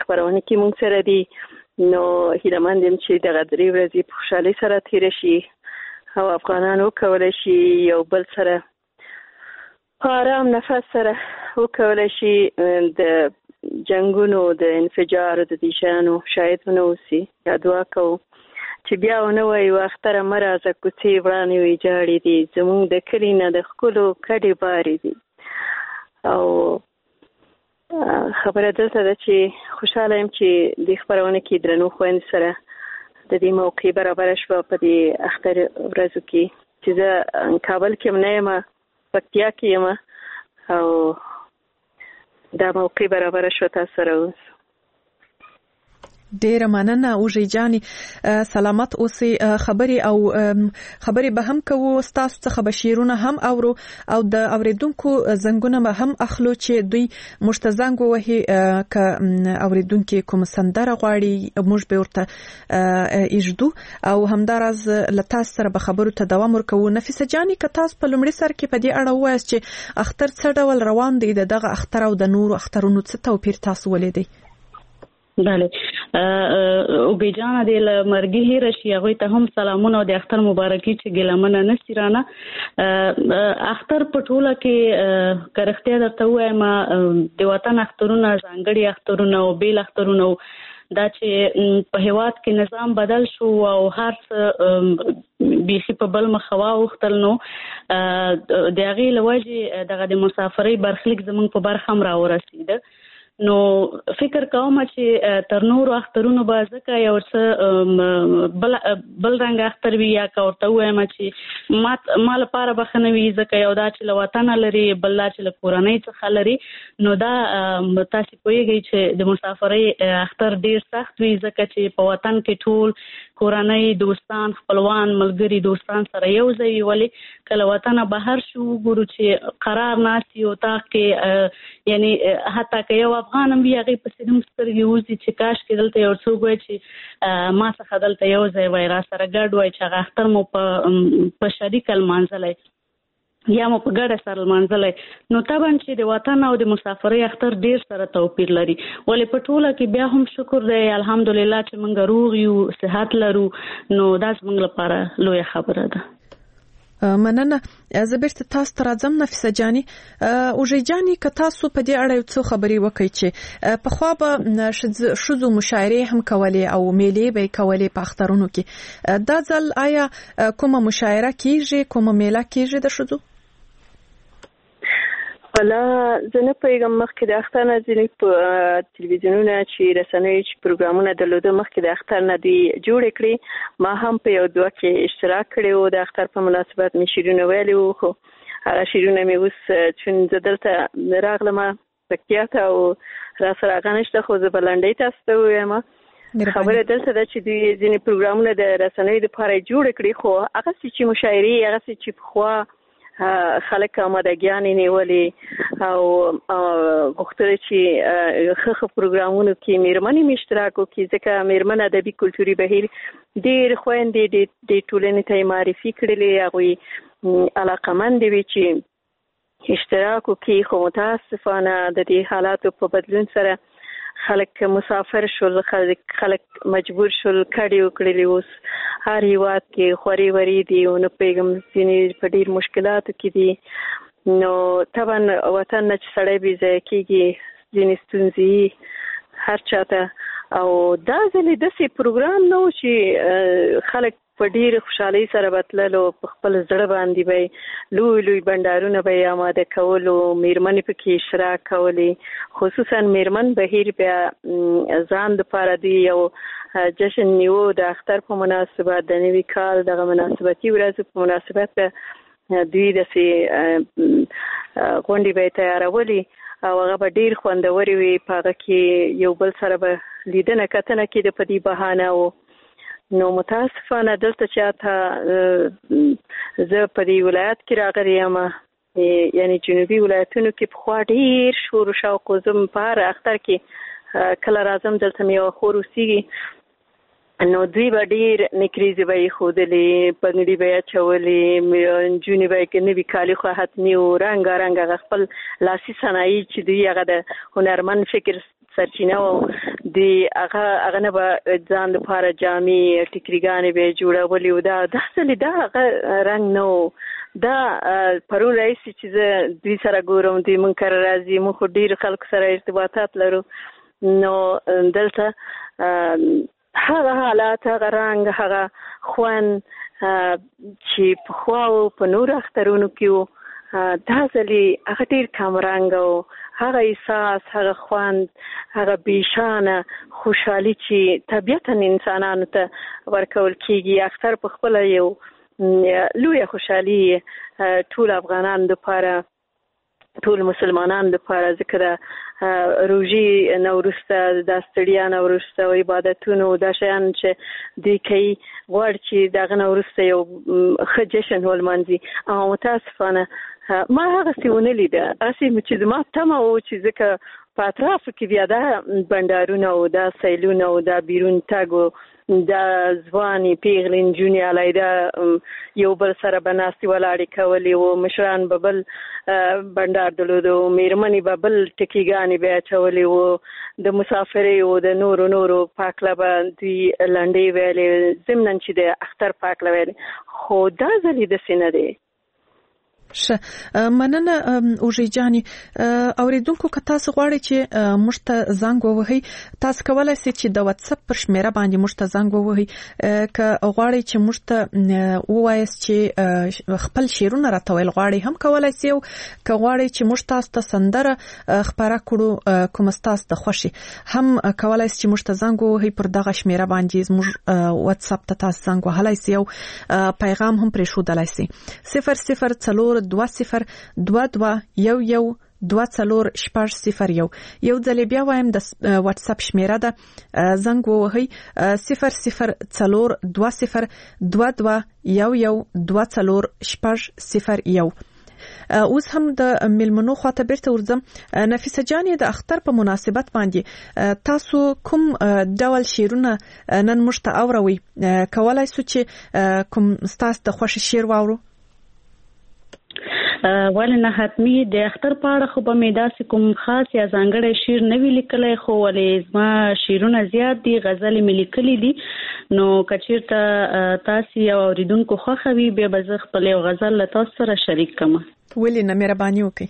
خبرونه کې مونږ سره دي. نو هیلهمند یم چې دغه 3 ورځې په خوشحالۍ سره تیر شي او افغانان وکولای شي یو بل سره په آرام نفس سره وکولای شي د جنگونو د انفجار د دې شیانو شاید ونه اوسي. یا دعا کوو چې بیا ونه وایي اختره مه راځه کوڅې وړانې وي جاړې دي، زموږ د کلي نه د ښکلو کډې بارې دي. او خبره دلته ده چې خوشحاله یم چې د خبرونه کې درنو خویندو سره د دې موقع برابره شوه په دې اختر ورځو کې چې زه کابل کې هم نه یم، پکتیا کې یم او دا موقع برابره شوه تاسو سره اوس. ډیره مننه اوژې جانې، سلامت اوسې. خبرې به هم کوو، ستاسو څخه به شعرونه هم اورو او د اوریدونکو زنګونه به هم اخلو چې دوی موږ ته زنګ ووهي که اوریدونکي کوم سندره غواړي موږ به ورته ایږدو او همداراز له تاسو سره به خبرو ته دوام ورکوو. نفیسه جانې، که تاسو په لومړي سر کې په دې اړه ووایاست چې اختر څه ډول روان دی، دغه اختر او د نورو اخترونو څه توپیر تاسو ولیدئ؟ بله، اوبې جانه د مرګي هیره شي هغوی ته هم سلامونه او د اختر مبارکي چې ګیلمنه نشي رانه. اختر په ټوله کې که رښتیا درته ووایم د وطن اخترونه، ځانګړي اخترونه او بیل اخترونه دا چې په هیواد کې نظام بدل شو او هر څه بیخي په بل مخ واوښتل، نو د هغې له وجې دغه د مسافرۍ برخلیک زموږ په برخه هم راورسېده. نو فکر کوم چې تر نورو اخترونو به ځکه یو څه بل رنګ اختر وي، یا که ورته ووایم چې ما لپاره به ښه نه وي ځکه یو دا چې له وطنه لري، بل دا چې له کورنۍ څخه لري. نو دا تاسې پوهېږئ چې د مسافرۍ اختر ډېر سخت وي ځکه چې په وطن کې ټول کورنۍ، دوستان، خپلوان، ملګري، دوستان سره یو ځای وي. ولې که له وطنه بهر شو وګورو چې قرار ناست یو اطاق کې، یعنی حتی که یو افغان هم وي هغې پسې هم سترګې وځي چې کاشکې دلته یو څوک وای چې ما څخه دلته یو ځای وای، را سره ګډ وای چې هغه اختر مو په شریکه لمانځلی یا مو په ګډه سره لمانځلی. نو طبعا چې د وطن او د مسافرۍ اختر ډیر سره توپیر لري، ولې په ټوله کې بیا هم شکر دی الحمدلله چې موږ روغ یو، صحت لرو، نو دا زموږ لپاره لویه خبره ده. مننه. زه بیرته تاسو ته راځم نفیسه جانې. اوژې جانې، که تاسو په دې اړه یو څو خبرې وکړئ چې پخوا به ښځو مشاعرې هم کولې او میلې به یې کولې په اخترونو کې، دا ځل آیا کومه مشاعره کیږي، کومه میله کیږي د ښځو؟ ولا زه نه پوهېږم، مخکې د اختر نه ځینې په تلویزیونونه چې رسنیو چې پروګرامونه درلوده مخکې د اختر نه دوی جوړې کړې. ما هم په یو دوه کې اشتراک کړی و، د اختر په مناسبت مې شعرونه ویلي وو، خو هغه شعرونه مې اوس چون زه دلته راغلم پکتیا ته او را سره هغه نشته، خو زه به لنډۍ تاسو ته ووایم. خبره دلته ده چې دوی ځینې پروګرامونه د رسنیو دپاره جوړ کړي، خو هغسې چې مشاعرې، هغسې چې پخوا خلک آمادګیانې نیولې او غوښتل چې ښه پروګرامونو کې میرمنې اشتراک وکړي، ځکه میرمن ادبي کلتوري بهیر ډېر خویندې د ټولنې ته یې معرفي کړلې، هغوی علاقمندې وي چې اشتراک وکړي. خو متاسفانه د دې حالاتو په بدلون سره خلک مسافر شول، خلک مجبور شول، کډې وکړلې. اوس هر هیواد کې خورې ورې دي او نه پوهېږم ځینې په ډېر مشکلاتو کې دي. نو طبعا وطن نه چې سړی بې ځایه کېږي ځینې ستونزې هر چاته. او دا ځلې داسې پروګرام نه و چې خلک په ډېر خوشحالۍ سره به تلل او په خپل زړه باندې به لوی لوی بنډارونه به یې آماده کول او میرمنې پکې اشتراک کولې. خصوصا میرمن بهیر بیا ځان دپاره دوی یو جشن نیو د اختر په مناسبت، د نوي کال دغه مناسبتي ورځو په مناسبت دوی داسې غونډې به یې تیارولې او هغه به ډېر خوندورې وي. په هغه کې یو بل سره به لیدنه کتنه کېده په دې بهانه و. نو متاسفانه دلته چې زه په دې ولایت کې راغلی یم، یعنی جنوبي ولایتونو کې پخوا ډېر شور و شوق و. زه په هر اختر کې کله راځم دلته مې یوه خور اوسېږي، نو دوی به ډېر نکریزې به یې ښودلې، پګړي به یې اچولې، نجونې به یې نوي کالي خو حتمي و، رنګارنګ هغه خپل لاسي صنایع چې دوی هغه د هنرمند فکر سرچینه او د هغه نه به ځان لپاره جامې ټیکریګانې به جوړولې او دا داسې دا هغه رنګ نو دا پرون رئیس چې زه دوی سره ګورم دوی مونږ کره راځي موږ خو ډېرو خلکو سره ارتباطات لرو نو دلته هغه حالات هغه رنګ هغه خوند چې پخوا و په نورو اخترونو کې و دا ځلې هغه ډېر کمرنګ و هغه احساس هغه خوند هغه بیشانه خوشحالي چې طبیعتا انسانانو ته ورکول کېږي اختر په خپله یو لویه خوشحالي ټول افغانان دپاره ټول مسلمانان دپاره ځکه د روژې نه وروسته د ستړیا نه وروسته او عبادتونو دا شیان چې دوی کوي غواړي چې د هغه نه وروسته یو ښه جشن ولمانځي او متاسفانه ما هغسې ونه لیده هسې چې زما تمه و چې ځکه په اطرافو کې بیا دا بنډارونه او دا سیلونه او دا بیرون تګ و دا ځوانې پیغلې نجونې علیده یو بل سره به ناستې ولاړې کولې و مشران به بل بنډار درلود و میرمنې به بل ټکیګانې به اچولې و د مسافرۍ و د نورو پاکله به دوی لنډۍ ویلې ضمناً چې د اختر پاکله ویلې خو دا ځلې داسې نه دی. ښه مننه اوژې جانې اورېدونکو که تاسو غواړئ چې موږ ته زنګ ووهئ تاسو کولی سئ چې د واتساپ پر شمیره باندې موږ ته زنګ ووهئ که غواړئ چې موږ ته ووایاست چې خپل شعرونه راته ویل غواړئ هم کولی سئ او که غواړئ چې موږ تاسو ته سندره خپاره کړو کومه ستاسو د خوښې هم کولی سئ چې موږ ته زنګ ووهئ پر دغه شمیره باندې زموږ واتساپ ته تاسو زنګ وهلی سئ او پیغام هم پرېښودلی سئ 00 2022112401 یو ځل بیا وایم د واتس اپ شمیره ده زنګ ووهئ 002022112401 اوس هم د ملمنو خواته بیرته ورځم. نفیسه جانې د اختر په مناسبت باندې تاسو کوم ډول شعرونه نن موږ ته اوروئ کولای سو چې کوم ستاسو د خوښې شعر واورو؟ ولې نه حتمی د اختر په اړه خو به مې داسې کوم خاص یا ځانګړی شعر نه وي لیکلی خو ولې زما شعرونه زیات دي غزلې مې لیکلي دي نو که چېرته تاسې یو اورېدونکو خوښه وي بیا به زه خپل یو غزل له تاسو سره شریک کړم. ولې نه مهرباني وکړئ.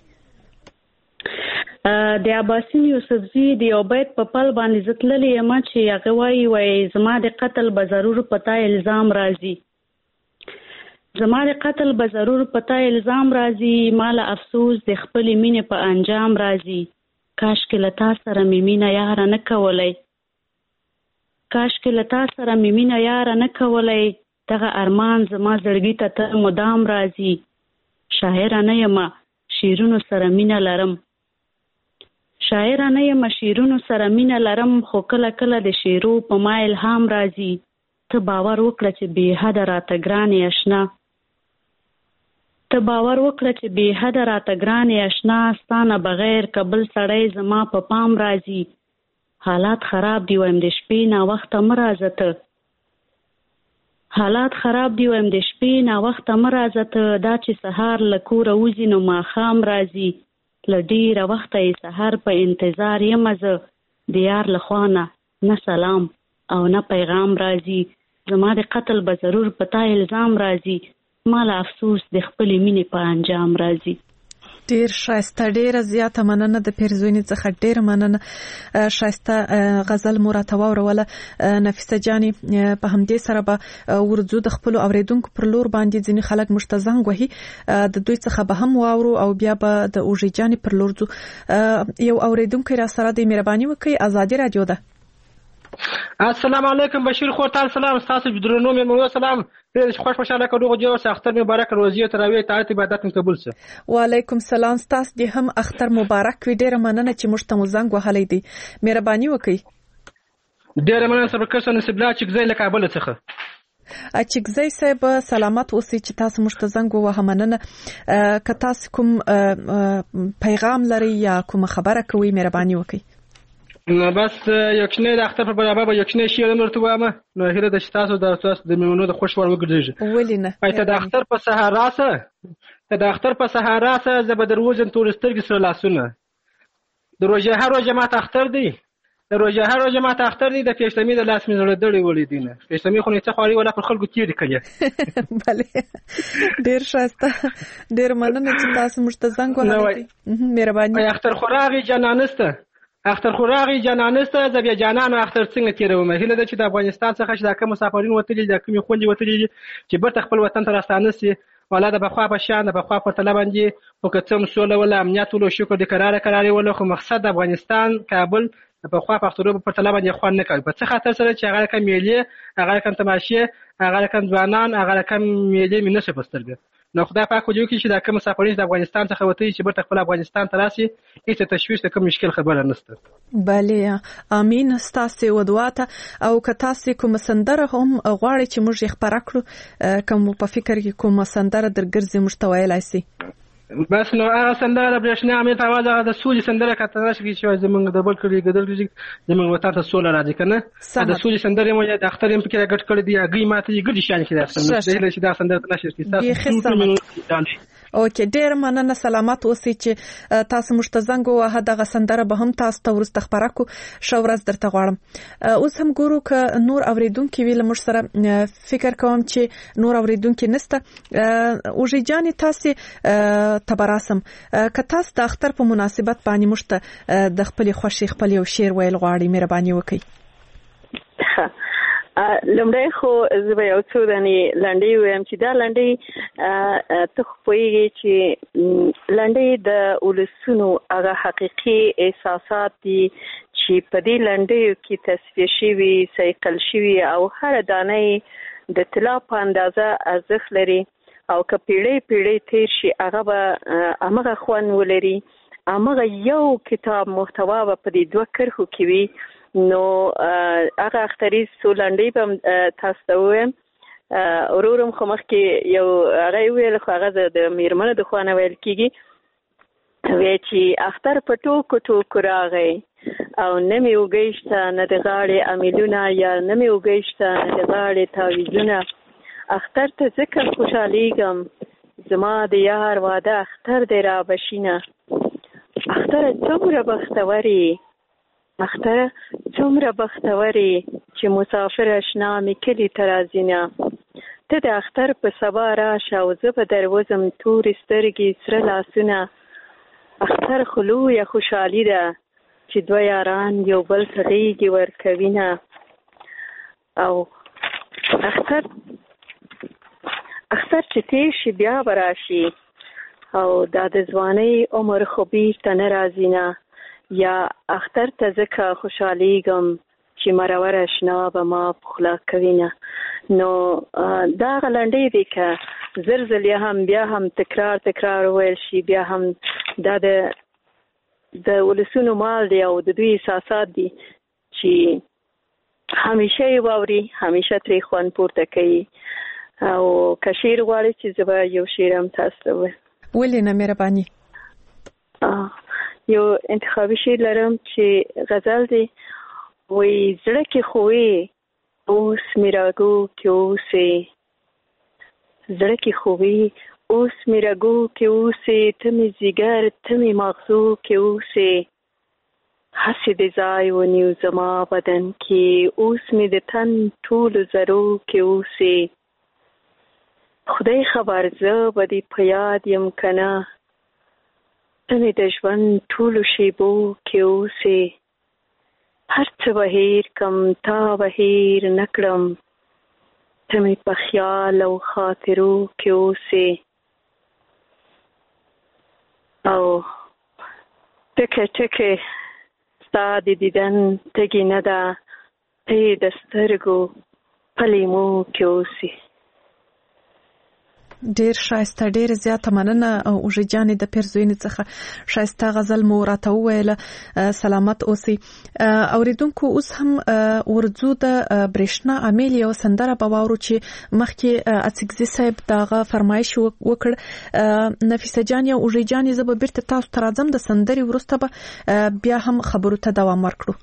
د عباسین یوسفزي د یو بیت په پل باندې زه تللې یم چې هغه وایي زما د قتل به ضرور پتا الزام راځي زما د قتل به ضرور پتا الزام راځي مال افسوس د خپل مینې په انجام راځي کاش کې لتا سره مینه یاره نه کولای دغه ارمان زما زړګي ته مدام راځي شاعر نه یم شیرونو سره مینه لرم خو کله کله د شیرو په ما الهام راځي ته باور وکړه چې بې حد راته ګرانې اشنا ستانه بغیر کبل سړی زما په پام راځي حالات خراب دی وایم د شپې نا وخت مرازه ته دا چې سهار لکوره وزي نو ماښام راځي لډیره وخته یې سهار په انتظار یم زه د یار لخوا نه سلام او نه پیغام راځي زما د قتل به ضرور پتا الزام راځي مال افسوس د خپل مینې په انجام راځي. ډیر شایسته ډیره زیاته مننه د پیرزوینې څخه ډیره مننه شایسته غزل موراته وروله نفیسه جانې په همدې سره به ورځو د خپل اوریدونکو پر لور باندې ځینې خلک مشتزنګ وهي د دوی څخه به هم واورو او بیا به د اوژې جانې پر لور ځو. یو اوریدونکو را سره د مهرباني وکړي آزادي رادیو ده. السلام علیکم بشیر خور تعال سلام تاسو بدرونو مې سلام خوشاله کړو جو اختر مبارک روزي تراوی تعالی عبادت قبول شه. وعلیکم سلام تاسو دې هم اختر مبارک وي ډیره مننه چې موږ ته زنګ وهلی دی مهرباني وکړئ. ډیره مننه صبر کړئ نسبلا چې ځای له کابل څخه اچګزی صاحب سلامت اوسئ چې تاسو موږ ته زنګ ووهه مننه. که تاسو کوم پیغام لرئ یا کوم خبره کوئ مهرباني وکړئ. نو بس یوکشنه د اختر په برابر یوکشنه شی نورته وامه نو هره د تاسو د میمونو د خوش ور وګرځي ولینه پایته د اختر په صحرا سره زبدروزن تورسترګ سره لاسونه د روزه هر روزه ماته اختر دی د روژه هر روژه ماته اختر دی د پیشتمې د لاس مې زړه دړې ولیدینه پیشتمې خو نه څه خواري ولا پر خلکو تیرې کړې بله ډېر ښایسته ډېر مننه چې تاسو موږ ته زنګ وهلی مهرباني اختر خو راغی جانانسته اختر خو راغی جانانسته زه بیا جانانو اختر څنګه تېروم هیله ده چې د افغانستان څخه چې دا کوم مسافرین وتلي دا کومې خوندې وتلي چې بیرته خپل وطن ته راستانه سي والا د بخوا په شان د بخوا په تله باندې خو که څه هم سوله ولا امنیت ولو شکر د کرارې ولا خو مقصد د افغانستان کابل د بخوا پښتورو په تله باندې خوند نه کوي په څه خاطر سره چې هغه کم میلې هغه کم تماشې هغه کم ځوانان هغه کم میلې مې نشي پسترګه نو خدای پاک وجو کې چې دا کوم مسافرین د افغانستان څخه وتلي چې بیرته خپل افغانستان ته راسي هیڅ تشویش د کوم مشکل خبره نشته بله امین ستاسو ودواته او که تاسو کوم سندره هم غواړئ چې موږ یې خبره کړو کوم په فکر کې کوم سندره درګرځي موږ ته ویلای شئ بس نو هغه سندره د برېښنا امید اواز هغه د سولې سندره کته راشي چې زمونږ د بل کړي ګدل کړي زمونږ وطن ته سوله راځي کنه د سولې سندره مو د اختر هم پکې راګټ کړی دی هغه ماته یې ګډي شان کې راځي چې دا سندره نشي کیسه اوکې ډېر مننه سلامت اوسئ چې تاسو موږ ته زنګ ووهه دغه سندره به هم تاسو ته وروسته خپره کړو ښه ورځ درته غواړم اوس هم ګورو که نور اورېدونکي وي له موږ سره فکر کوم چې نور اورېدونکي نشته اوژې جانې تاسې ته به راسم که تاسو د اختر په مناسبت باندې موږ ته د خپلې خوښې خپل یو شعر ویل غواړئ مهرباني وکړئ لمړی خو زه به یو څو دانې لنډۍ ووایم چې دا لنډۍ ته خو پوهېږې چې لنډۍ د ولسونو هغه حقیقي احساسات دي چې په دې لنډیو کې تصفیه شوي صیقل شوي او هر دانه د طلا په اندازه ارزښت لري او که پیړۍ تیر شي هغه به همغه خوند ولري همغه یو کتاب محتوا به په دې دوه کرښو کې وي نو هغه اختریز څو لنډۍ به تاسو ته ووایم ورورم خو مخکې یو هغه یې وویل خو هغه د مېرمنو د خوا نه ویل کېږي وایي چې اختر په ټوکو ټوکو راغی او نه مې اوږۍ شته نه د غاړې امیلونه یا نه مې اوږۍ شته نه د غاړې تاویزونه اختر ته ځکه خوشحالیږم زما د یار واده اختر دی را بشینه اختر څومره بختورې اختر څومره بختورې چې مسافر اشنا مې کلي ته راځینه ته د اختر په سبا راشه او زه به در وځم تورې سترګې سره لاسونه اختر خو لویه خوشحالي ده چې دوه یاران یو بل ته غېږې ورکوینه او اختر چې تیر شي بیا به راشي او دا د ځوانۍ عمر خو بیرته نه راځینه یا اختر ته ځکه خوشحالیږم چې مرور اشنا به ما پخلا کوینه نو دا هغه لنډۍ دی که زر ځلې هم بیا هم تکرار وویل شي بیا هم دا د ولسونو مال دی او د دوی احساسات دي چې همیشه یې واوري همیشه ترې خوند پورته کوي او که شعر غواړئ چې زه به یو شعر هم تاسو ته ووایم ولې نه مهرباني یو انتخابي شعر لرم چې غزل دی وی زړه کې خوې اوس مې راګو کې اوسې زړه کې خوې اوس مې راګو کې اوسې ته مې ځیګر ته مې مغزو کې اوسې هسې د ځای ونیو زما بدن کې اوس مې د تن ټولو ذرو کې اوسې خدای خبر زه به دې په یاد یم که نه ته مې د ژوند ټولو شیبو کې اوسې هر څه به هیر کم تا به هیر نه کړم ته مې په خیال او خاطرو کې اوسې او ټکه ټکه ستا د دیدن تږي نه ده ته یې د سترګو په لیمو کې اوسې ډیر ښایسته ډیر زیاته مننه اوژې جانې د پیرزوینې څخه ښایسته غزل مو راته وویله سلامت اوسئ اوریدونکو اوس هم ورځو د برېښنا امیل یو سندره به واورو چې مخکې اڅکزي صاحب دغه فرمایش وکړ نفیسه جان یا اوژې جانې زه به بیرته تاسو ته راځم د سندرې وروسته به بیا هم خبرو ته دوام ورکړو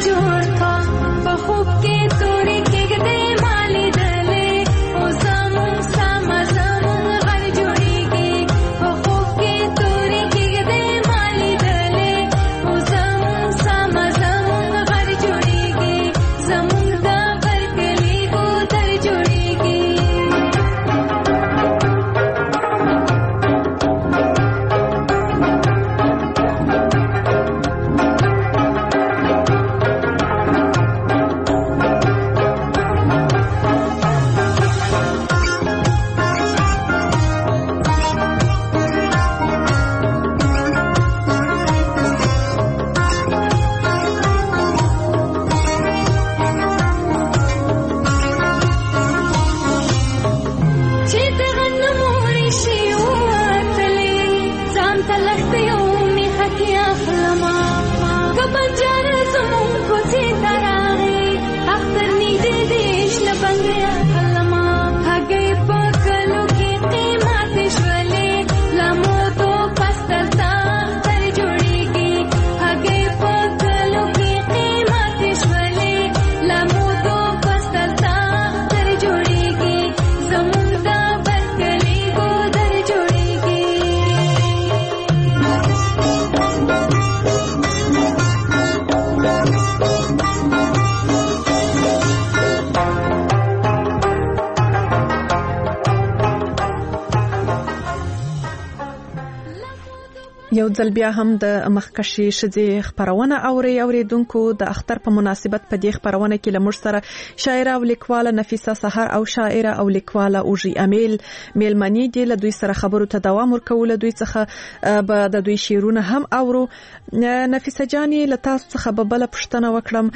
یو ځل بیا هم د مخکشي شذې خبرونه اوریدونکو د اختر په مناسبت په دې خبرونه کې لمر سره شاعره او لیکواله نفیسه سحر او شاعره او لیکواله اوجي امیل میلمنی دی له دوی سره خبرو ته دوام ورکول. دوی څخه به د دوی شعرونه هم اورو. نفیسه جاني له تاسو څخه به بل پښتنه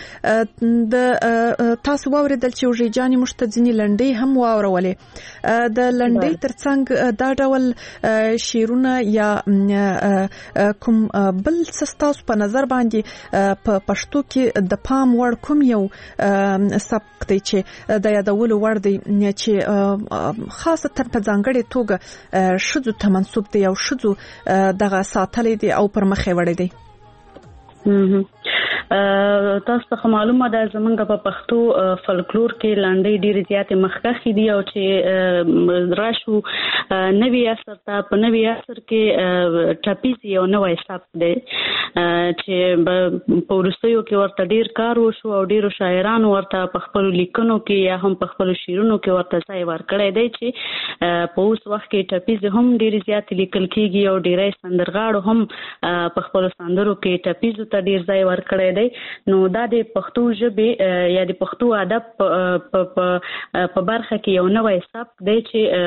وکړم د تاسو واوریدل چې اوجي جاني مشتځنی لنډي هم واورولې د لنډي ترڅنګ دا ډول شعرونه یا کوم بل سستاس په نظر باندې په پښتو کې د پام وړ کوم یو سبک دی چې د یادولو وړ دی چې خاصه په ځانګړې توګه شذو ته منسوب دی او شذو دغه ساتلې دی او پر مخې وړي دی. تاسو ته معلومه ده زمونږ په پښتو فولکلور کې لاندې ډېر زیات مخکخي دي او چې راشو نوی اثر ته په نوی اثر کې ټاپیز یو نوې سبک دی چې په ورستیو کې ورته ډېر کار وشو او ډېرو شاعرانو ورته په خپل لیکنو کې یا هم په خپل شعرونو کې ورته ځای ورکړی دی چې په اوس وخت کې ټاپیز هم ډېر زیات لیکل کېږي او ډېری سندرغاړو هم په خپل سندرو کې ټاپیزو ته ډېر ځای ورکړی دی. نو دا د پښتو ژبې یا د پښتو ادب په برخه کې یو نوې سبک دی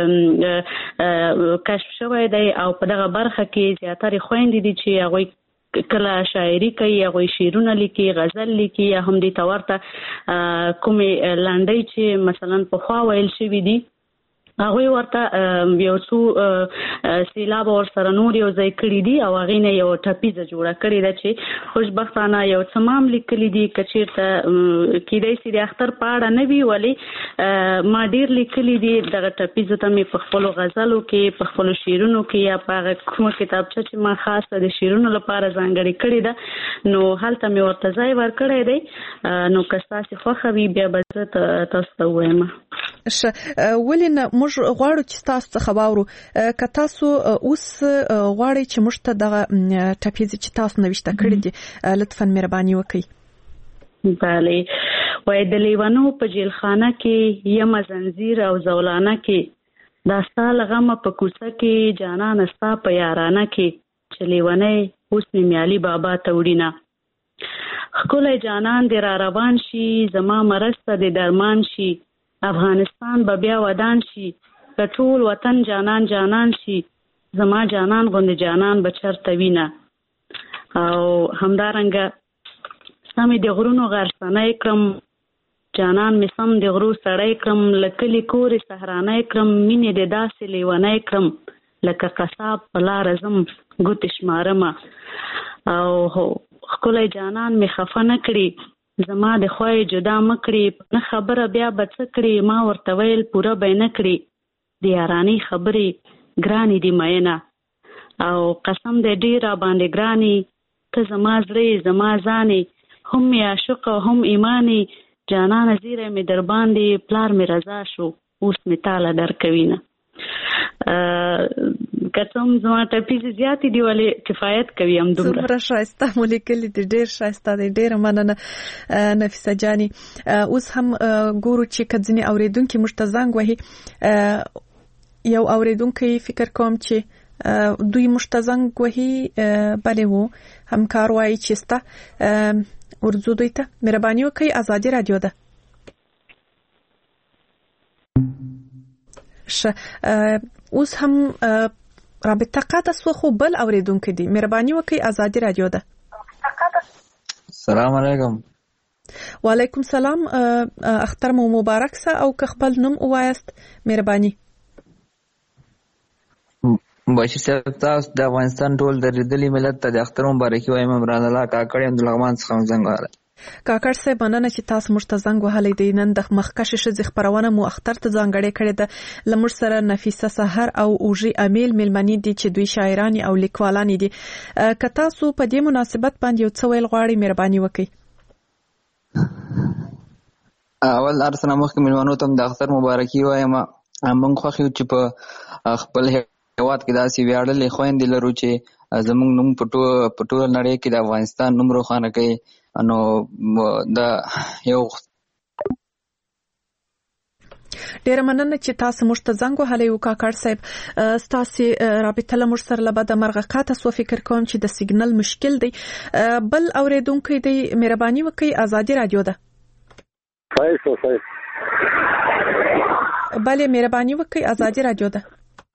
چې کشف شوی دی او په دغه برخه کې زیاتره خويندې دي چې هغه کله شاعري کوي هغه شعرونه لیکي غزل لیکي یا هم د تورته کومې لنډۍ چې مثلا په خوا ویل شوی دي هغه ورته یو څو سیلاب ور سره نور یو ځای کړی دي او هغه نه یو ټاپیزه جوړه کړی ده چې خوشبختانه یو تمام لیکلي دي کچیرته کېدای شي د اختر پاړه نه وی ولی ما ډیر لیکلي دي دغه ټاپیزه ته مې په خپل غزلو کې په خپل شعرونو کې یا په کومه کتابچه چې ما خاصه د شعرونو لپاره ځانګړې کړې ده نو هلته مې ورته ځای ورکړی دی نو که تاسو خوښوي بیا به تاسو ته وایم. ولې نه موږ غواړو چې تاسو څخه واورو که تاسو اوس غواړئ چې موږ ته دغه ټاپیزې چې تاسو نوښته کړې دي لطفاً مهرباني وکړئ. بله وای د لیوانو په جیلخانه کې یم زنجیر او زولانه کې دا ستا لغمه په کوڅه کې جانان ستا په یارانه کې چې لیوانې اوس مې میالي بابا ته وړینه ښکلی جانان دې را روان شي زما مرسته دې درمان شي افغانستان به بیا ودان شي که ټول وطن جانان جانان شي زما جانان غوندې جانان به چرته وینه او همدارنګه سمې د غرونو غرسنی کړم جانان مې سم د غرو سړی کړم له کلي کورې سهرانی کړم مینې د داسې لیونی کړم لکه قصاب په لاره ځم ګوتې شمارمه او ښکلی جانان مې خفه نه کړي زما د خوای جدا مکړي نه خبره بیا بڅ کړي ما ورته ویل پوره به نه کړي د یارانی خبرې ګرانی دی مینه او قسم دې ډیر باندې ګرانی ته زما زړه زما ځانې هم می عاشق هم ایمانی جانان زیره می در باندې پلار می رضا شو اوس می تاله در کوینه. کڅوم زما ټپیز زیاتې دی ولې کفایت کوي هم دومره. څومره ښایسته مو لیکلي دي، ډېر ښایسته دی. ډېره مننه نفیسه جانې. اوس هم ګورو چې که ځینې اورېدونکي موږ ته زنګ وهي. یو اورېدونکی فکر کوم چې دوی موږ ته زنګ وهي. بلې وو همکار وایي چې سته ورځو دوی ته. مهرباني وکړئ، ازادي راډیو ده. اوس هم رابطه قطع سو، خو بل اوریدونکو دي. مهرباني وکړئ، ازادي راډیو ده. السلام علیکم. وعلیکم سلام. اختر مو مبارک سه، او که خپل نوم ووایاست مهرباني. بشیر صاحب، تاسو د افغانستان ټول درېدلي ملت ته د اختر مبارکي وایم. عمران الله کاکړ یم د لغمان څخه زنګ وهلی. کاکړ صاحب، مننه چې تاسو موږ ته زنګ وهلی دی. نن د مخکښې ښځې خپرونه مو اختر ته ځانګړې کړې ده. له موږ سره نفیسه سحر او اوژې امیل میلمنې دي چې دوی شاعرانې او لیکوالانې دي. که تاسو په دې مناسبت باندې یو څه ویل غواړئ، مهرباني وکړئ. اول هر څه نه مخکې میلمنو ته د اختر مبارکي وایم. موږ خوښ یو چې په خپل هېواد کې داسې ویاړلې خویندې لرو چې زموږ نوم په ټوله نړۍ کې د افغانستان نوم روښانه کوي. نو دا یو ډیره مننه چې تاسو موږ ته زنګ وهلی و کاکړ صاحب. ستاسو رابطه له موږ سره له بده مرغه قطع سو. فکر کوم چې د سیګنل مشکل دی. بل اوریدونکو دی، مهرباني وکړئ، ازادي راډیو ده. بله، مهرباني وکړئ، ازادي راډیو ده.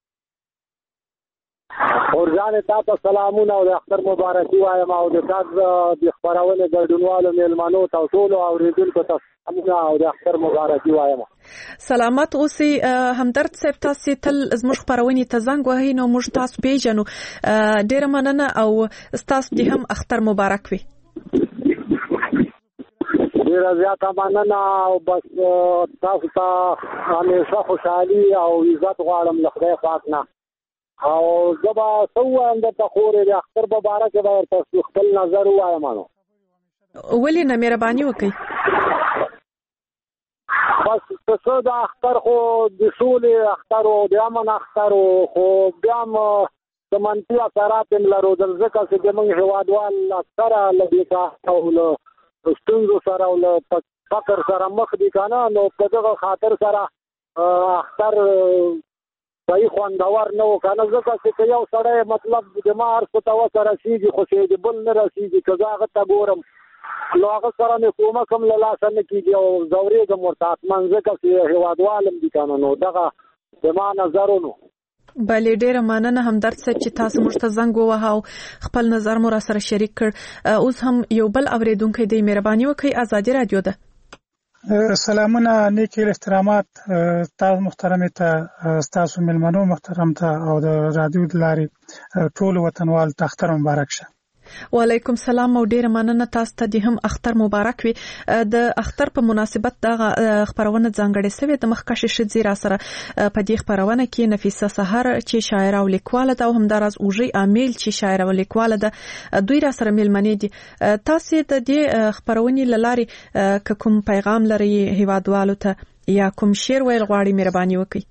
اورجان تاسو سلامونه او د اختر مبارکي وایم، او د تاسو د خبرونه ګډونوالو میلمنو ته ټول اوریدونکو ته سلامونه او د اختر مبارکي وایم. سلامت اوسئ. همدرد صاحب، تاسو تل زموږ خبرونې ته زنګ وهئ، نو موږ تاسو پیژنو. ډیره مننه او تاسو دې هم اختر مبارک وي. ډیره زیاته مننه او بس تاسو ته همیشه خوشحالي او عزت غواړم له خدای پاک نه. او زبا سوام د تخورې د اختر مبارک به تاسو خپل نظر وایم. نو ولې نه، مهرباني وکړئ. بس څه د اختر خو د سولې اختر او د امن اختر خو بیا د منفي اثرات هم لرو، ځکه چې زموږ هېوادوال اکثره له دې او له ستونزو سره او له فقر سره مخ دي که نه. نو په دغه خاطر سره اختر صحیح خوندور نه و که نه، ځکه چې یو سړی مطلب د ما هر څه ته ورته رسېږي خو چې د بل نه رسېږي، که زه هغه ته ګورم نو هغه سره مې کومک هم له لاسه نه کېږي او ځورېږم ورته حتمن، ځکه چې هېوادوال هم دي که نه. نو دغه د ما نظرونو. بله، ډیره مننه همدرد صاحب چې تاسو موږ ته زنګ ووهه او خپل نظر مو را سره شریک کړ. اوس هم یو بل اوریدونکی دی، مهرباني وکړئ، ازادي راډیو ده. سلامونه، نیکی احترامات تاسو محترم ته، تاسو میلمنو محترم ته او د رادیو د لارې ټول وطنوال ته اختر مبارک شه. وعلیکم سلام او ډیره مننه. تاسو ته هم اختر مبارک وي. د اختر په مناسبت دغه خبرونه ځانګړې شوې د مخکښې ښځې را سره په دې خبرونه کې نفیسه سحر چې شاعر او لیکواله ده، او همداراز اوژې امیل چې شاعر او لیکواله ده، دوی را سره میلمنې دي. تاسو د دې خبرونې له لارې که کوم پیغام لري هیوادوالو ته یا کوم شعر ویل غواړئ، مهرباني وکړئ.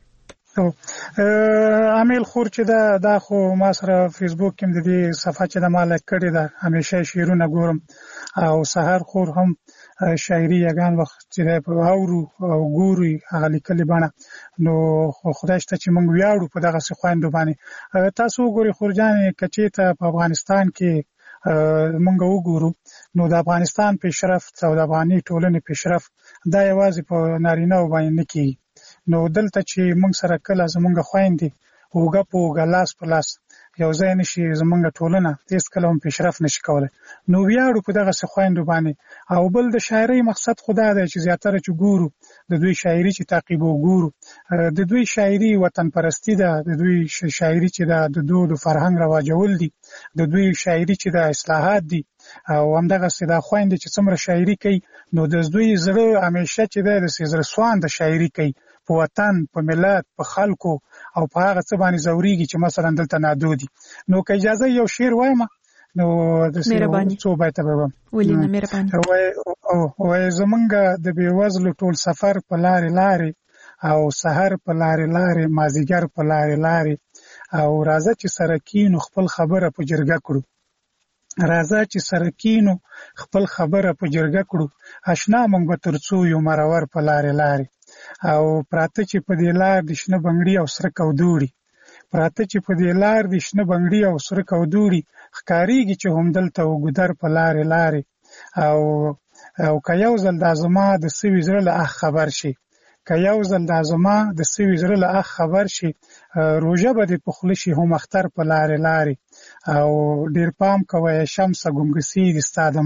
امیل خور چې دا خو ما سره فیسبوک کې د دې صفحه چې د ما لایک کړې ده، همیشه شعرونه ګورم. او سحر خور هم شاعري یګان وخت چې اورو او ګوري هغه لیکلې بڼه. نو خدای شته چې موږ ویاړو په دغه څه خویندو باندې. تاسو وګورئ خورجانې، کچې ته په افغانستان کې موږ وګورو نو د افغانستان پیشرفت او د افغاني ټولنې پیشرفت دا یوازې په نارینه‌و باندې نه کېږي. نو دلته چې موږ سره کله زموږ خویندې اوږه په اوږه لاس په لاس یو ځای نشي، زموږ ټولنه هیڅ کله هم پیشرفت نشي کولی. نو ویاړو په دغسې خویندو باندې. او بل د شاعرۍ مقصد خو دا دی چې زیاتره چې ګورو د دوی شاعري چې تعقیبو ګورو، د دوی شاعري وطن پرستی ده، د دوی شاعري چې د دود فرهنګ رواجول دي، د دوی شاعري چې د اصلاحات دي. او همدغسې دا خویندې چې څومره شاعري کوي نو د دوی زړه همیشه چې دی د زړه سوانده شاعري کوي په وطن، په ملت، په خلکو او په هغه څه باندې ځورېږي چې مثلا دلته نادودي. نو که اجازه یو شعر وایم نو د څو بیت به ولینه مهرباني او زمونږ د بیوزلو ټول سفر په لارې او سحر په لارې مازیګر په لارې او راځه چې سرکینو خپل خبره په جرګه کړو آشنا مونږ به ترڅو یو مرور په لارې او پراته چې په دې لار د شنه بنگړي او سره کودوري ښکاریږي چې هم دلته وګدر په لارې او که یو ځل د ازما د سوي زړه له خبر شي روژه به د پخله شي هم اختر په لارې او ډیر پام کوی شمس ګونګسي د ستاده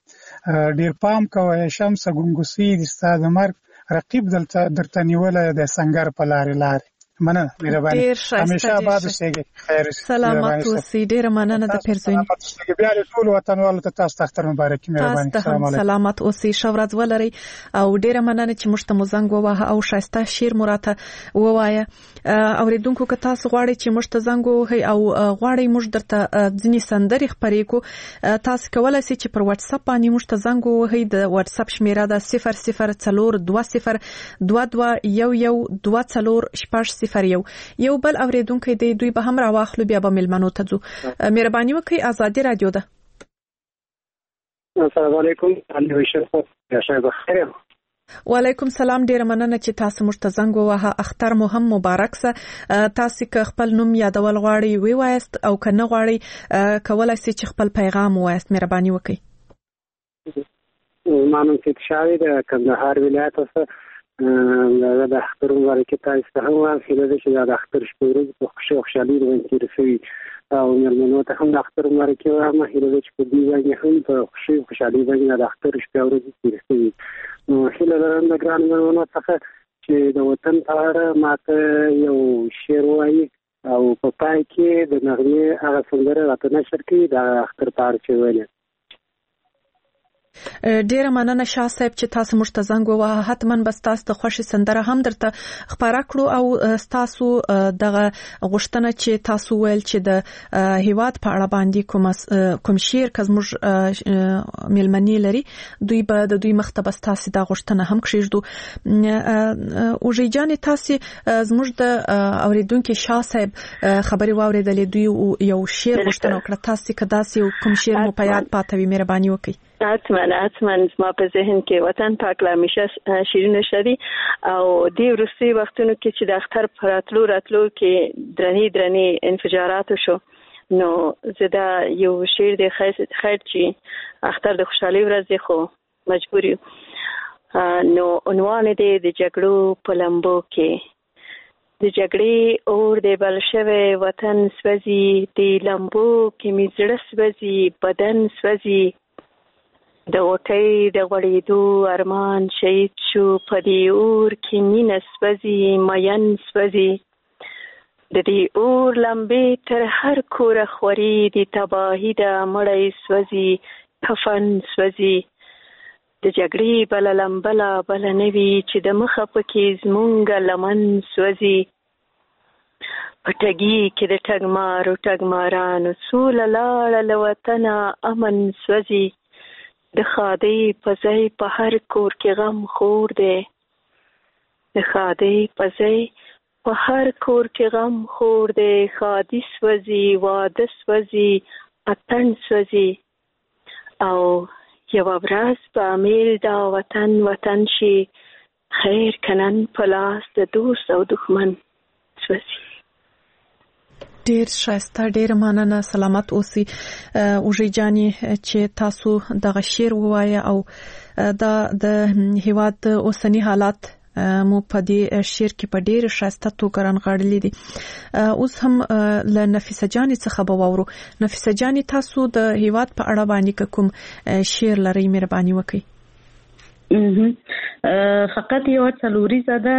مرګ رقیب دلته درته نیولای د سنگر په لارې مننه مهرباني همیشه آباد اوسئ خیر سلامت اوسئ ډیر مننه د پیرزوینې بیا له ټول وطنوالو ته تاسو اختر مبارک مهرباني سلامت اوسئ شورز ولري او ډیر مننه چې موږ ته مزنګ ووهه او شایسته شیر مراته ووایه اوریدونکو که تاسو غواړئ چې موږ ته زنګ ووهئ او غواړئ موږ درته ځینې سندرې خپرې کړو تاسو کولای شئ چې پر واتس اپ باندې موږ ته زنګ ووهئ د واتس اپ شمیره ده 00201124 یو بل اوریدونکو دی دوی به هم راواخلو بیا به ملمنو ته ځو مهرباني وکړئ ازادي رادیو ده السلام علیکم علي شریف یا شای بخیر وعلیکم سلام ډیر مننه چې تاسو موږ ته زنګ ووهه اختر مو هم مبارک سه تاسو که خپل نوم یادول غواړئ وی وایست او که نه غواړئ کولای شئ چې خپل پیغام وایست مهرباني وکړئ مانم چې شاوی د کندهار ولایت اوسه د اختر مبارکي تاسو ته هم واخیله چې د اختر شپه ورځ په خوشحالي باندې تیرسوي او مېلمنو ته هم د اختر مبارکي وایم هیله چې په دې باندې هم په خوشحالي باندې د اختر شپه ورځ تیرسوي نو هیله لرم د ګران مېلمنو څخه چې د وطن په اړه ماته یو شعر وایي او په پای کې د نغمې هغه سندره راته نشر کړي د اختر په اړه چې ویلې ډیر مننه شاه صاحب چې تاسو موږ ته زنګ ووهه حتما به تاسو د خوښي سندره هم درته خبره کړو او تاسو دغه غوښتنه چې تاسو ویل چې د هیواد په اړه باندې کوم شعر کزموږ ملمنی لري دوی به د دوی مختبس تاسو د غوښتنه هم کړیږو او ژجانې تاسو زموږ د اوریدونکو شاه صاحب خبري واوریدلې دوی یو شعر غوښتنه وکړه تاسو کدا سي کوم شعر مو په یاد پاتوي مهرباني وکړئ حتما ما په ذهن کې وطن پاک لا همیشه شیرینه شدي او دی روسي وختونو کې چې د اختر پراتلو کې درنی انفجارات شو نو زدا یو شعر د خیر چې اختر د خوشحالي ورځ خو مجبوري نو عنوان دی د جګړو په لمبو کې د جګړې اور د بلشوي وطن سوځي د لمبو کې میزړه سوځي بدن سوځي د وټۍ د غړېدو ارمان شهید شو په دې اور کې مینه سوځي مین سوځي د دې اور لمبې تر هر کوره خوري د تباهي د مړی سوځي کفن سوځي د جګړې بل لمبلا بل نوي چې د مخه پکې زمونږ لمن سوځي پټګي کې د ټګمارانو سوله لاړه له وطنه امن سوځي د خادي پزای په هر کور کې غم خور دی د خادي پزای په هر کور کې غم خور دی خادي سوځي واده سوځي اتن سوځي او یو ورځ په امیل دا وطن شي خیر کنن پلاس د دوست او دښمن سوځي ډیر شایسته ډیر مننه سلامت اوسئ اوږي جاني چې تاسو دغه شعر ووایه او د هیواد اوسنی حالات مو په دې شعر کې په ډیر شایسته توګه رانغاړلې دي اوس هم له نفیسه جاني څخه به واورو نفیسه جاني تاسو د هیواد په اړه باندې کوم شعر لرئ مهرباني وکړئ فقط یو څلوريزه ده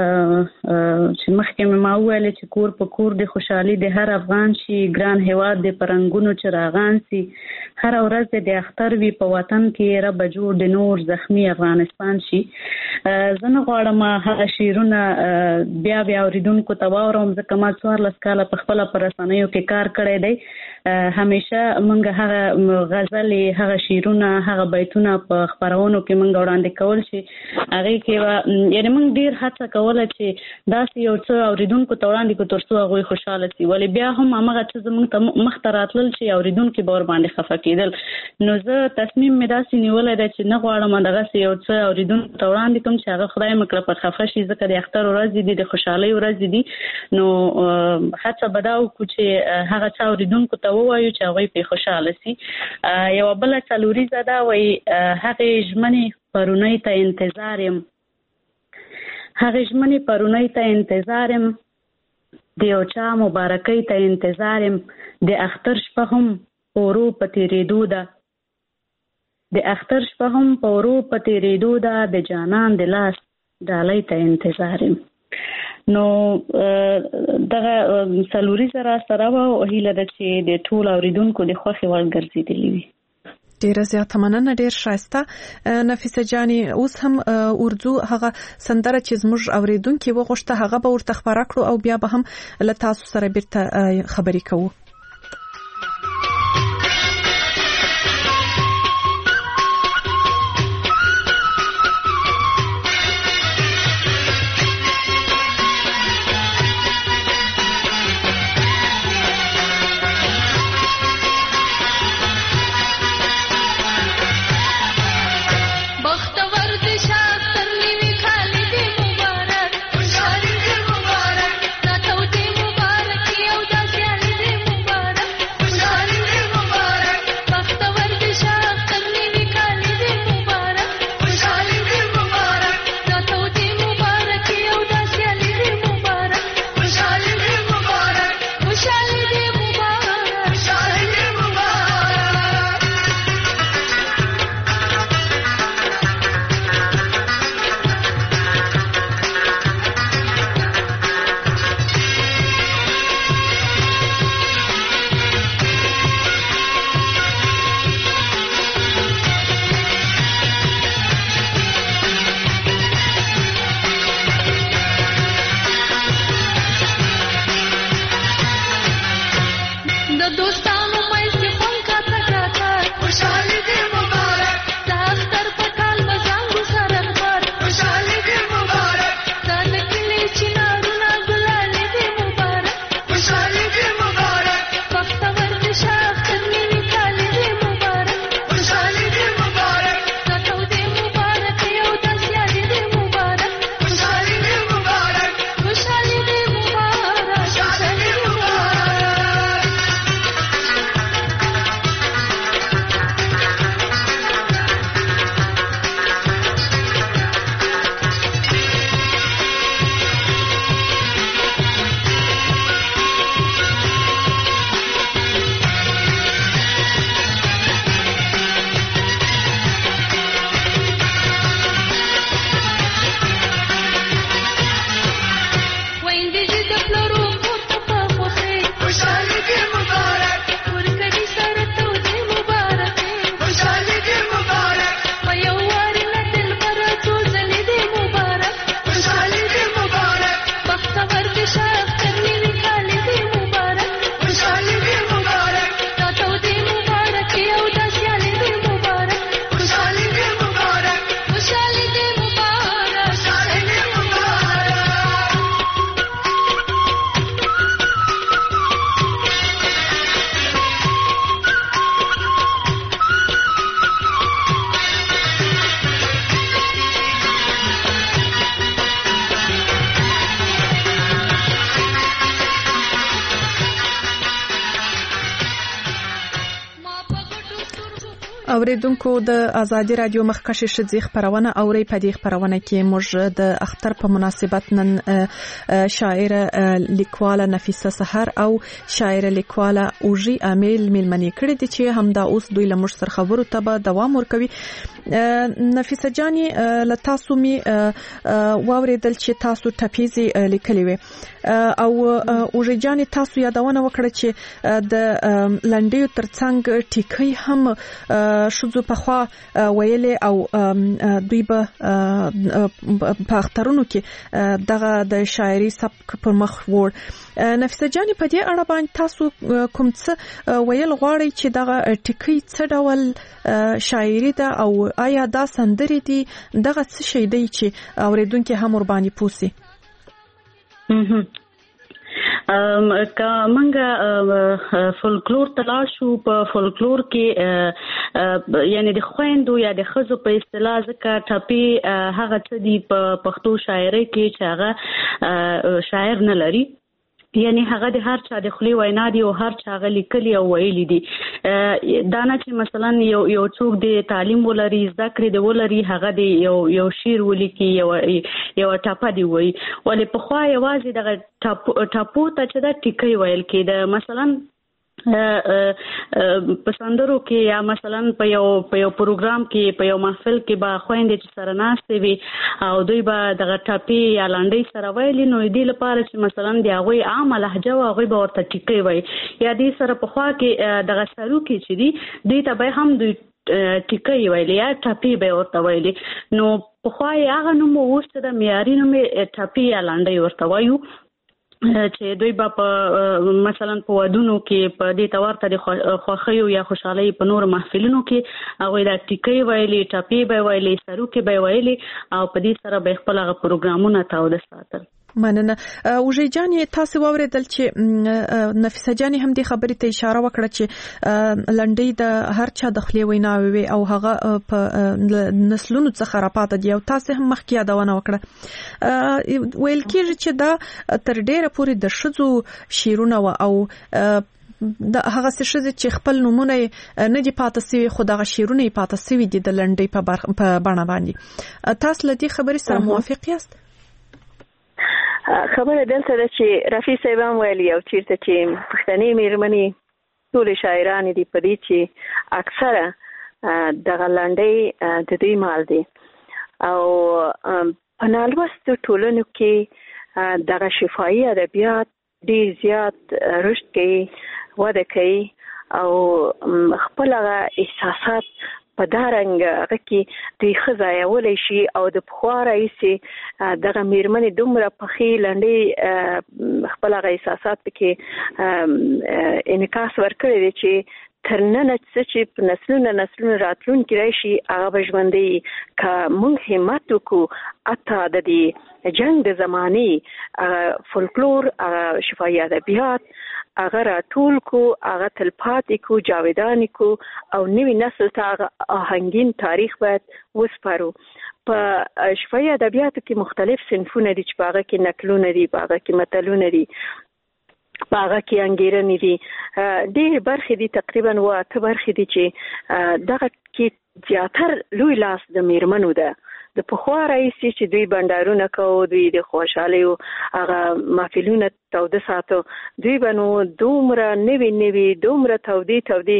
چې مخکې ما وویل چې کور په کور د خوشحالي د هر افغان شي، ګران هیواد د پرنګونو چراغان سي، هر ورځ د اختر وی په وطن کې رب جوړ د نور زخمی افغانستان شي. زه نه غواړم هغه شعرونه بیا اوریدونکو ته واورم ځکه ما 14 کاله په خپله په رسنیو کې کار کړی دی. همیشه موږ هغه غزلې، هغه شعرونه، هغه بیتونه په خپرونو کې موږ وړاندې کول شي هغې کې یعنې موږ ډېر هڅه کوله چې داسې یو څه اورېدونکو ته وړاندې کړو تر څو هغوی خوشحاله شي، ولې بیا هم همغه څه زموږ ته مخته راتلل چې اورېدونکي به ورباندې خفه کېدل. نو زه تصمیم مې داسې نیولی دی چې نه غواړم دغسې یو څه اورېدونکو ته وړاندې کړم چې هغه خدای مې کړه په خفه شي، ځکه د اختر ورځې دي، د خوشحالۍ ورځې دي. نو هڅه به دا وکړو چې هغه څه اورېدونکو ته ووایو چې هغوی پرې خوشحاله شي. یوه بله څلوریزه ده، وایي هغې ژمنې پرونۍ ته انتظار یم، هغې ژمنې پرونۍ ته انتظار یم، د یو چا مبارکۍ ته انتظار یم، د اختر شپه هم په ورو په تېرېدو ده، د اختر شپه هم په ورو په تېرېدو ده، د جانان د لاس ډالۍ ته انتظار یم. نو دغه څلوریزه را سره وه او هیله ده چې د ټولو اورېدونکو د خوښې وړ ګرځېدلې وي. ډیره زیاته مننه، ډیر ښایسته نفیسه جانې. اوس هم اردو هغه سندره چې زموږ اورېدونکي وغوښته هغه به ورته خپاره کړو او بیا به هم له تاسو سره بیرته خبرې کوو. مبارک اوریدونکو د ازادي رادیو مخکښ شذې خبرونه اوري په دې خبرونه کې موږ د اختر په مناسبت نن شاعره لیکواله نفیسه سحر او شاعره لیکواله اوجي امیل ملمنې کړې دي چې همدا اوس دوی له موږ سره خبرو ته به دوام ورکوي. نفیسه جاني له تاسو می واوریدل چې تاسو ټپیزي لیکلې وي او اوجي جاني تاسو یادونه وکړه چې د لنډیو ترڅنګ ټیکي هم شذو په خوا ویلې او دوی به په اخترونو کې دغه د شاعري سبک پر مخ وړ. نفیسه جاني په دې اړه باندې تاسو کوم څه ویل غواړئ چې دغه ټیکي څه ډول شاعري ده او آیا دا سندري دي دغه څه شی دی چې اوریدونکو هم ور باندې پوسي؟ که منګه فولکلور تلاشو په فولکلور کې یعنی د خويندو یا د خزو په اصطلاح ځکه ټاپي هغه څه دی په پښتو شاعري کې چې هغه شاعر نه لري، یعنی هغه د هر چا د خلی وینا دی او هر چا غلي کلی او ویلي دي. دا نه چې مثلا یو څوک د تعلیم ولري ذکر دی ولري هغه دی یو شعر ولیکي یو ټاپه دی وای، ولې په خو یوازې د ټاپو ته چې دا ټیکي ویل کېده. مثلا پسندرو کې یا مثلا په یو پروګرام کې په یو محفل کې با خويندې چې سره ناشته وي او دوی به د ټاپي یا لانډي سره ویلي، نو دې لپاره چې مثلا دی هغه عام لهجه او هغه به ورته ټیکي وي یا دې سره په خوا کې د غسرو کې چې دی ته به هم دوی ټیکي ویلي یا ټاپي به ورته ویلي. نو په خوا هغه نو مو وسته د معیاري نو ټاپي یا لانډي ورته وایو چې دوی په مثلا په ودونو کې په دې تورته د خوخیو یا خوشحالي په نور محفلونو کې هغه د ټیکي ویلي ټاپي به ویلي سرو کې به ویلي او په دې سره به خپل پروګرامونه تاوده ساتل. مننه. اوجي جاني تاسو واوریدل چې نفیسه جاني هم دې خبرې ته اشاره وکړه چې لنډۍ د هر چا د خلی وینا وي او هغه په نسلونو څخه راپاتې دی او تاسو هم مخکې یادونه وکړه. ویل کېږي چې دا تر ډیره پورې د شذو شیرونه او د هغه څه چې خپل نمونه نه دی پاتې سوی خو دغه شیرونه پاتې سوی دي د لنډۍ په بڼه باندې. تاسو له دې خبرې سره موافق یاست؟ خبره دلته ده چې رفیع صاحب هم ویلي او چیرته چې پښتنې میرمنې ټولې شاعرانې دي په دې چې اکثره دغه لنډۍ د دوی مال دي او په نالوستو ټولنو کې دغه شفاهي ادبیات ډېر زیات رشد کوي، وده کوي او خپل احساسات په دارنګ هغه کې دوی خزایولی شي او د پخوا راهیسې دغه میرمنې دومره پخې لنډۍ خپل هغه احساسات پکې انعکاس ورکړی دی چې تر ننه چې په نسلونه راتلونکي راشي هغه به ژوندی. که موږ همت وکړو حتی د دې جنګ د زمانې فولکلور شفاهي ادبیات هغه راټول کو، هغه تلپاتې کو، جاودانې کو او نوی نسل ته هغه آهنګین تاریخ باید وسپارو. په شفاهي ادبیاتو کې مختلف صنفونه دي چې په هغه کې نکلونه دي، په هغه کې متلونه دي، په هغه کې انګیرنې دي، ډېرې برخې دي، تقریبا 8 برخې دي چې دغه کې زیاتر لوی لاس د میرمنو ده. د پخوا راهیسې چې دوی بنډارونه کوو، دوی د خوشحالیو هغه محفلونه تاوده ساتو، دوی به نو دومره نوي دومره تودې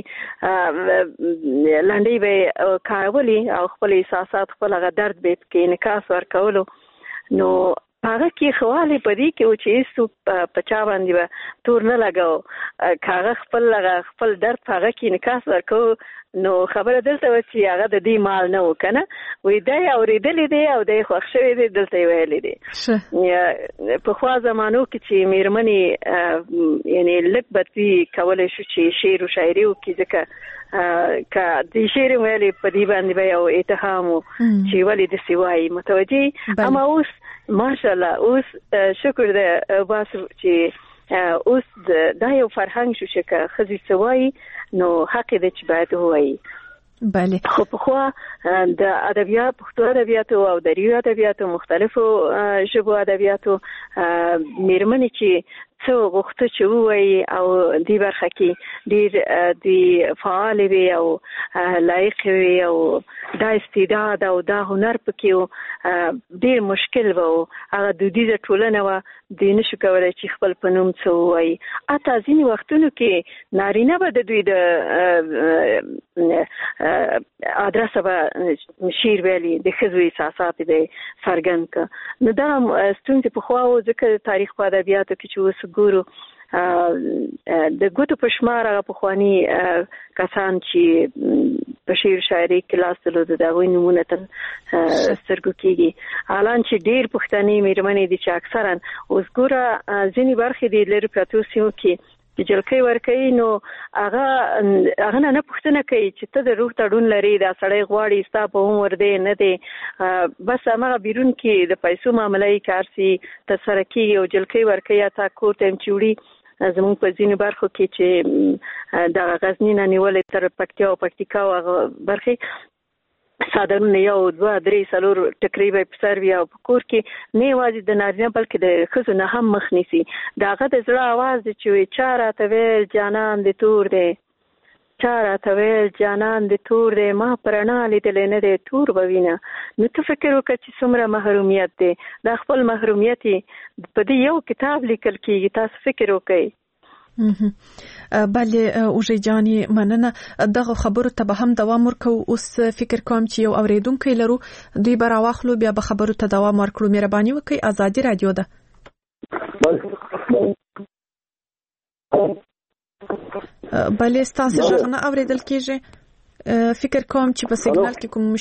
لنډۍ به کارولي او خپل احساسات خپل هغه درد به پکې انعکاس ورکولو. نو هغه کې خواله پدې کې چې هیڅ په چا باندې به تور نه لګاو، هغه خپل درد هغه کې انعکاس ورکو. نو خبره دلته و چې هغه د دې مال نه وکنه وې دا اوریدلې دی او د خوښ شوی دی دلته ویلې دی. په خوا زمانو کې چې میرمنې یعنی لکبتي کولای شو چې شعر او شاعري وکړي، ځکه که د شعر ویلې په دې باندې به یو اتهام چې ولې د سوای متوجي. اما اوس ماشاءالله اوس شکر ده باسو چې اوس دا یو فرهنګ شو چې خزي سوای نو حق دې چې باید وایي. بله. خو په خوا د ادبیات پښتو ادبیاتو او دریو ادبیاتو مختلفو ژبو ادبیاتو میرمنې چې څو غوښته چې وایي او دې برخه کې ډېر د فعال وي او لایق وي او دا استعداد او دا هنر پکې ډېر مشکل و. هغه دودیزه ټولنه وه، دوی نشو کولی چې خپل په نوم څه ووایي. حتی ځینې وختونو کې نارینه به د دوی د ادرسه به شعر ویلي، د ښځو احساسات به څرګند کړه. نو دغه ستونزې پخوا وو، ځکه د تاریخ په ادبیاتو کې چې اوس ګورو د ګوتو په شمار هغه پخواني کسان چې په شعر شاعري کې لاس درلود د هغوی نومونه تر سترګو کېږي. حالان چې ډېر پښتنې مېرمنې دي چې اکثرا اوس ګوره ځینې برخې د لرې پرتو سیمو کې چې جلکۍ ورکوي، نو هغه نه پوښتنه کوي چې ته د روح تړون لري، دا سړی غواړي ستا په عمر دی نه دی، بس هماغه بیرون کې د پیسو معامله یې کار سي ترسره کېږي او جلکۍ ورکوي. تا کور ته چې وړي زموږ په ځینو برخو کې چې د غزني نه نیولې تر پکتیا او پکتیکا او هغه برخې صادرونه 1 2 3 4 ټکرې به په سر وي او په کور کې نه یوازې د نارینه بلکې د ښځو نه هم مخ نیسي. د هغه د زړه اواز دی چې وایي چا راته ویل جانان د تور دی، چا راته ویل جانان د تور دی، ما په رڼا لیدلی نه دی تور به وینه. نو ته فکر وکړه چې څومره محرومیت دی. دا خپل محرومیت په دې یو کتاب لیکل کېږي. تاسو فکر وکړئ. بله اوژې جانې مننه. دغه خبرو ته به هم دوام ورکو. اوس فکر کوم چې یو اوریدونکی لرو، دوی به راواخلو بیا به خبرو ته دوام ورکړو. مهرباني وکړئ. ازادي رادیو ده. بله ستاسو غږ نه اوریدل کېږي. فکر کوم چې په سیګنال کې کوم